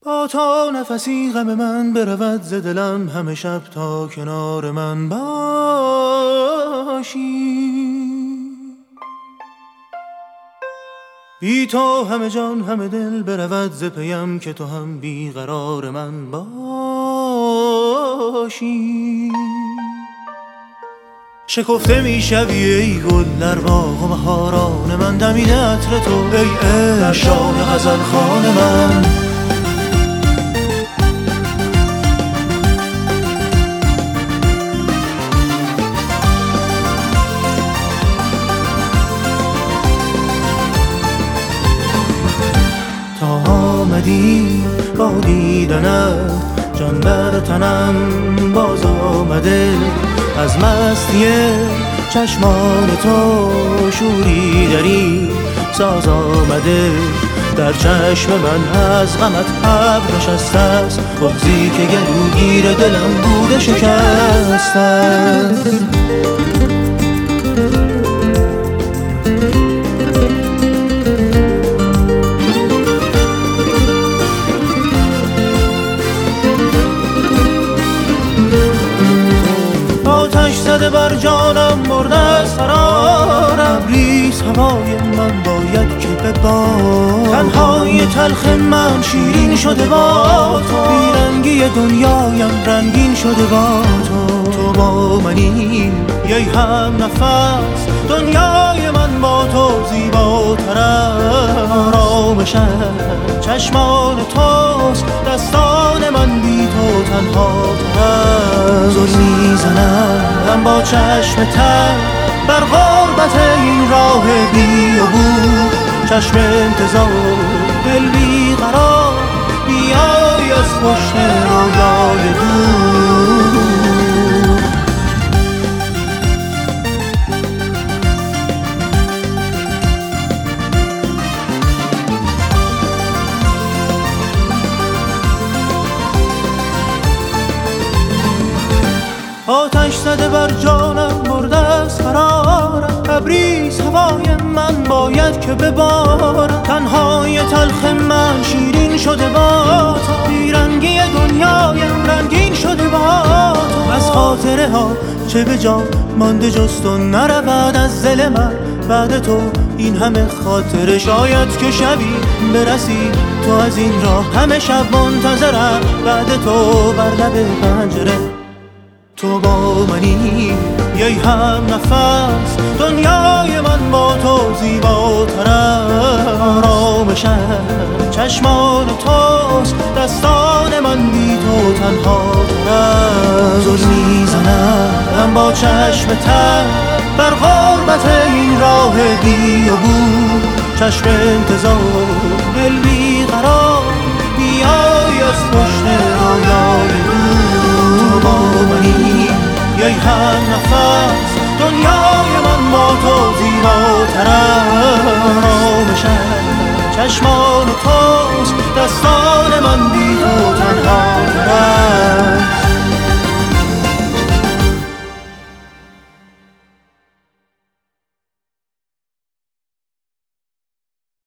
با تا نفسی غم من برود ز دلم، همه شب تا کنار من باشی. بی تو همه جان همه دل برود ز پیم، که تو هم بی قرار من باشی. شکفته می شوی ای گل در باغ و بهاران من، دمیده عطر تو ای عشق شاه غزل خوان من. تا آمدی با دیدنت جان بر تنم باز آمده، از مستی چشمان تو شوری دری ساز آمده. در چشم من از غمت ابر نشسته است، بغضی که گلوگیر دلم بوده شکسته است. آتش زده بر جانم برده از فرار، ابریز هوای من باید که ببار. تنهای تلخ من شیرین شده با تو، بیرنگی دنیایم رنگین شده با تو. تو با منی ای هم نفس، دنیای من با تو زیباتر است. آرامشم چشمان توست، دستان من بی تو تنها تر است. زل میزنم با چشم تر بر غربت این راه بی عبور. چشم انتظار دل بی قرار، بیای از پشت رویای دور. آتش زده بر جانم برده از قرارم، ابریز هوای من باید که ببارم. تنهای تلخ من شیرین شده با تو، بیرنگی دنیایم رنگین شده با تو. از خاطره ها چه به جا مانده جز تو، نرود از دل من بعد تو این همه خاطره. شاید که شبی برسی تو از این راه، همه شب منتظرم بعد تو بر لب پنجره. تو با منی ای هم نفس، دنیای من با تو زیباتر است. آرامشم چشمان توست، دستان من بی تو تنها تر است. زل میزنم با چشم تر بر غربت این راه بی عبور. چشم انتظار دل بی قرار، بیای از پشت رویای دور. تو با منی ای هم نفس، دنیای من با تو زیباتر است. آرامشم چشمان توست، دستان